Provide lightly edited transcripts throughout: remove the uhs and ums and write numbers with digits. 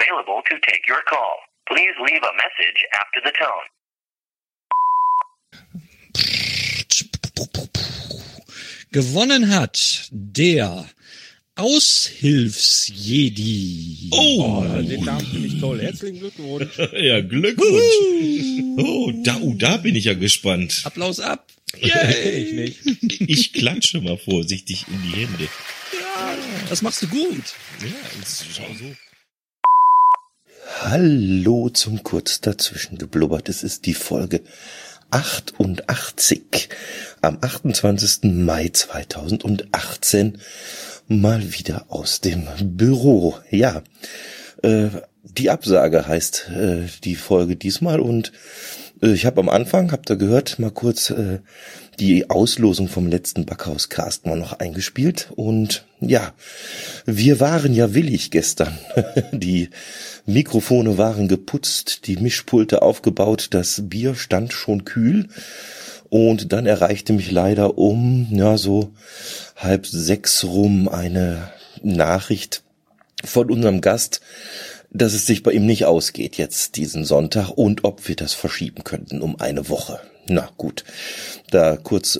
available to take your call. Please leave a message after the tone. Gewonnen hat der Aushilfsjedi. Oh, den Namen finde ich toll. Herzlichen Glückwunsch. Ja, Glückwunsch. Da bin ich ja gespannt. Applaus ab. Yay. Ich nicht. Ich klatsche mal vorsichtig in die Hände. Ja, das machst du gut. Ja, schau so. Hallo zum Kurz dazwischen geblubbert. Es ist die Folge 88 am 28. Mai 2018 mal wieder aus dem Büro. Ja, die Absage heißt die Folge diesmal und ich habe am Anfang, habt ihr gehört, mal kurz die Auslosung vom letzten Backhaus-Cast mal noch eingespielt und ja, wir waren ja willig gestern. Die Mikrofone waren geputzt, die Mischpulte aufgebaut, das Bier stand schon kühl und dann erreichte mich leider um, so 5:30 rum eine Nachricht von unserem Gast, dass es sich bei ihm nicht ausgeht jetzt diesen Sonntag und ob wir das verschieben könnten um eine Woche. Na gut, da kurz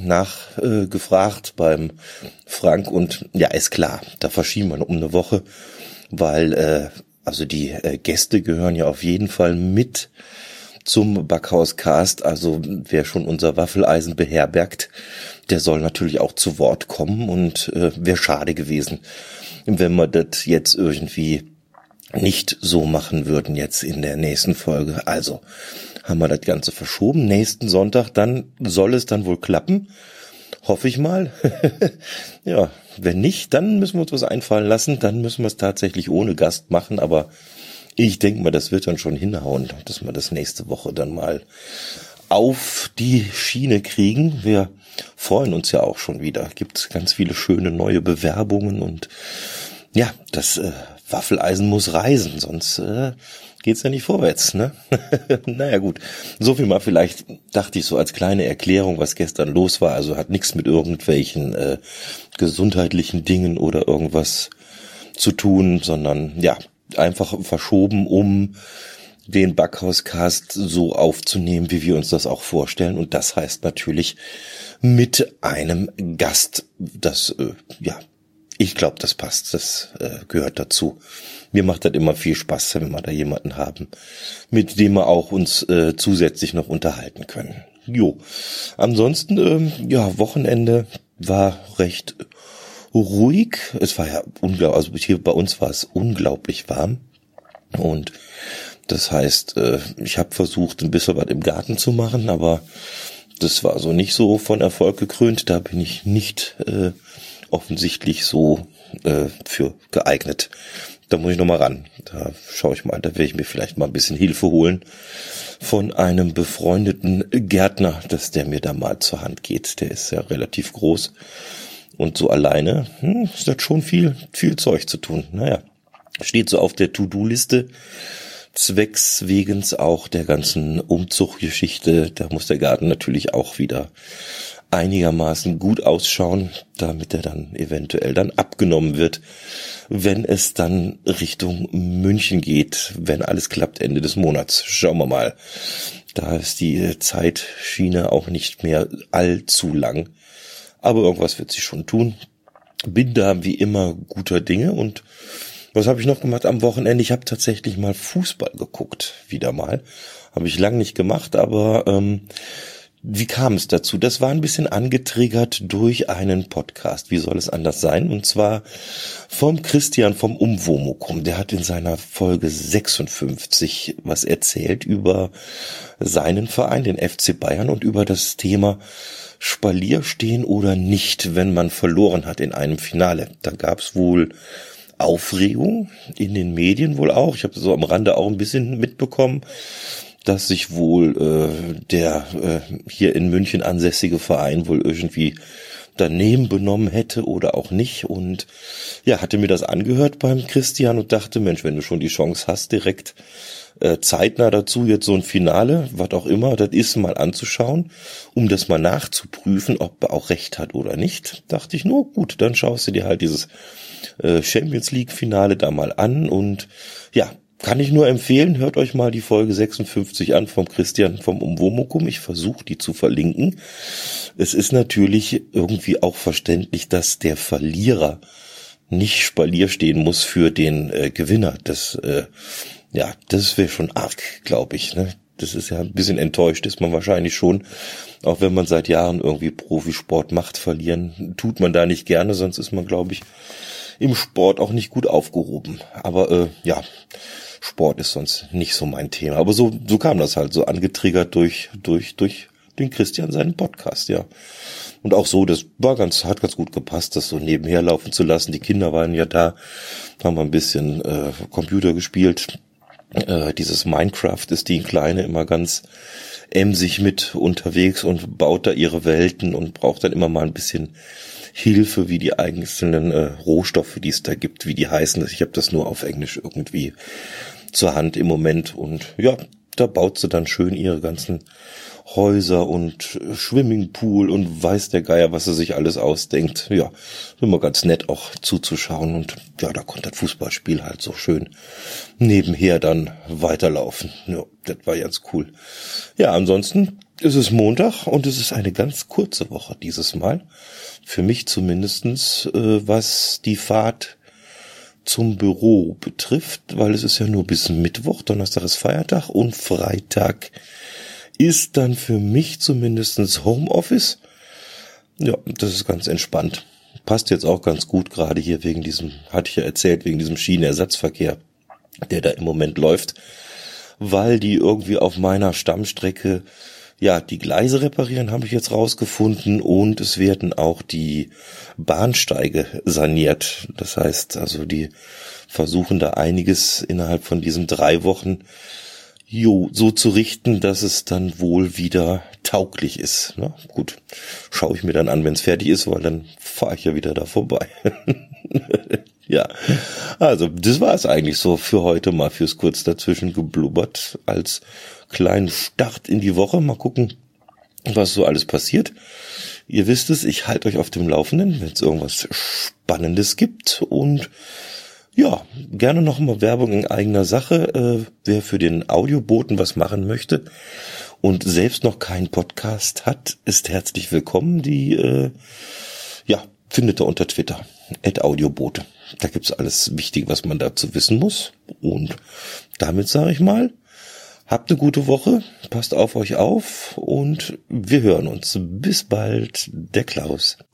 nachgefragt beim Frank und ja, ist klar, da verschieben wir um eine Woche, weil also die Gäste gehören ja auf jeden Fall mit zum Backhaus-Cast, also wer schon unser Waffeleisen beherbergt, der soll natürlich auch zu Wort kommen und wäre schade gewesen, wenn wir das jetzt irgendwie nicht so machen würden jetzt in der nächsten Folge. Also haben wir das Ganze verschoben. Nächsten Sonntag, dann soll es dann wohl klappen. Hoffe ich mal. Ja, wenn nicht, dann müssen wir uns was einfallen lassen. Dann müssen wir es tatsächlich ohne Gast machen. Aber ich denke mal, das wird dann schon hinhauen, dass wir das nächste Woche dann mal auf die Schiene kriegen. Wir freuen uns ja auch schon wieder. Gibt ganz viele schöne neue Bewerbungen und ja, das Waffeleisen muss reisen, sonst geht's ja nicht vorwärts, ne? Naja gut, so viel mal vielleicht, dachte ich so als kleine Erklärung, was gestern los war. Also hat nichts mit irgendwelchen gesundheitlichen Dingen oder irgendwas zu tun, sondern ja, einfach verschoben, um den Backhaus-Cast so aufzunehmen, wie wir uns das auch vorstellen. Und das heißt natürlich mit einem Gast, das ich glaube, das passt, das gehört dazu. Mir macht das immer viel Spaß, wenn wir da jemanden haben, mit dem wir auch uns zusätzlich noch unterhalten können. Jo, ansonsten, Wochenende war recht ruhig. Es war ja unglaublich, also hier bei uns war es unglaublich warm. Und das heißt, ich habe versucht, ein bisschen was im Garten zu machen, aber das war so nicht so von Erfolg gekrönt. Da bin ich nicht offensichtlich so für geeignet. Da muss ich noch mal ran. Da schaue ich mal, da werde ich mir vielleicht mal ein bisschen Hilfe holen von einem befreundeten Gärtner, dass der mir da mal zur Hand geht. Der ist ja relativ groß und so alleine ist das schon viel Zeug zu tun. Naja, steht so auf der To-Do-Liste. Zwecks wegens auch der ganzen Umzuggeschichte. Da muss der Garten natürlich auch wieder einigermaßen gut ausschauen, damit er dann eventuell dann abgenommen wird, wenn es dann Richtung München geht, wenn alles klappt Ende des Monats. Schauen wir mal. Da ist die Zeitschiene auch nicht mehr allzu lang. Aber irgendwas wird sie schon tun. Bin da wie immer guter Dinge. Und was habe ich noch gemacht am Wochenende? Ich habe tatsächlich mal Fußball geguckt. Wieder mal. Habe ich lang nicht gemacht, aber wie kam es dazu? Das war ein bisschen angetriggert durch einen Podcast. Wie soll es anders sein? Und zwar vom Christian vom Umwomukum. Der hat in seiner Folge 56 was erzählt über seinen Verein, den FC Bayern, und über das Thema Spalier stehen oder nicht, wenn man verloren hat in einem Finale. Da gab es wohl Aufregung in den Medien wohl auch. Ich habe so am Rande auch ein bisschen mitbekommen, dass sich wohl der hier in München ansässige Verein wohl irgendwie daneben benommen hätte oder auch nicht. Und ja, hatte mir das angehört beim Christian und dachte, Mensch, wenn du schon die Chance hast, direkt zeitnah dazu jetzt so ein Finale, was auch immer das ist, mal anzuschauen, um das mal nachzuprüfen, ob er auch recht hat oder nicht, dachte ich, nur gut, dann schaust du dir halt dieses Champions League Finale da mal an und ja, kann ich nur empfehlen, hört euch mal die Folge 56 an vom Christian vom Umwomukum. Ich versuche die zu verlinken. Es ist natürlich irgendwie auch verständlich, dass der Verlierer nicht Spalier stehen muss für den Gewinner. Das wäre schon arg, glaube ich. Ne? Das ist ja ein bisschen enttäuscht, ist man wahrscheinlich schon. Auch wenn man seit Jahren irgendwie Profisport macht, verlieren tut man da nicht gerne, sonst ist man, glaube ich, im Sport auch nicht gut aufgehoben. Aber Sport ist sonst nicht so mein Thema. Aber so kam das halt, so angetriggert durch den Christian seinen Podcast, ja. Und auch so, das hat ganz gut gepasst, das so nebenher laufen zu lassen. Die Kinder waren ja da, haben wir ein bisschen Computer gespielt. Dieses Minecraft ist die Kleine immer ganz emsig mit unterwegs und baut da ihre Welten und braucht dann immer mal ein bisschen Hilfe, wie die einzelnen Rohstoffe, die es da gibt, wie die heißen. Ich habe das nur auf Englisch irgendwie zur Hand im Moment. Und ja, da baut sie dann schön ihre ganzen Häuser und Swimmingpool und weiß der Geier, was sie sich alles ausdenkt. Ja, immer ganz nett auch zuzuschauen. Und ja, da konnte das Fußballspiel halt so schön nebenher dann weiterlaufen. Ja, das war ganz cool. Ja, ansonsten ist es Montag und es ist eine ganz kurze Woche dieses Mal. Für mich zumindestens, was die Fahrt zum Büro betrifft, weil es ist ja nur bis Mittwoch, Donnerstag ist Feiertag und Freitag ist dann für mich zumindestens Homeoffice. Ja, das ist ganz entspannt. Passt jetzt auch ganz gut, gerade hier wegen diesem, hatte ich ja erzählt, wegen diesem Schienenersatzverkehr, der da im Moment läuft, weil die irgendwie auf meiner Stammstrecke die Gleise reparieren, habe ich jetzt rausgefunden, und es werden auch die Bahnsteige saniert. Das heißt, also die versuchen da einiges innerhalb von diesen 3 Wochen so zu richten, dass es dann wohl wieder tauglich ist. Na gut, schaue ich mir dann an, wenn es fertig ist, weil dann fahre ich ja wieder da vorbei. Ja, also das war es eigentlich so für heute mal, fürs kurz dazwischen geblubbert als kleinen Start in die Woche. Mal gucken, was so alles passiert. Ihr wisst es, ich halte euch auf dem Laufenden, wenn es irgendwas Spannendes gibt. Und ja, gerne noch mal Werbung in eigener Sache. Wer für den Audioboten was machen möchte und selbst noch keinen Podcast hat, ist herzlich willkommen. Die findet ihr unter Twitter @Audiobote. Da gibt's alles Wichtige, was man dazu wissen muss. Und damit sage ich mal, habt eine gute Woche, passt auf euch auf und wir hören uns. Bis bald, der Klaus.